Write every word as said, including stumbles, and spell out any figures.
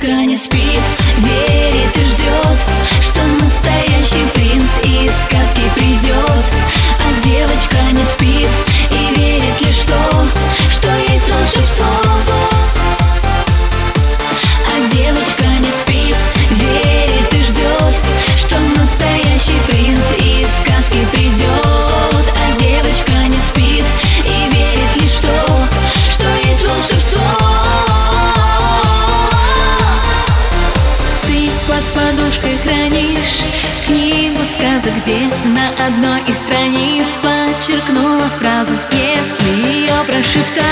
девочка не спит, верит и ждет, что настоящий принц из сказки придет. А девочка не спит и верит лишь в то, что есть волшебство. А девочка не спит, верит и ждет, что настоящий принц из сказки придет. А девочка не спит и верит лишь в то, что есть волшебство. Под подушкой хранишь книгу сказок, где на одной из страниц подчеркнула фразу: если ее прошептать,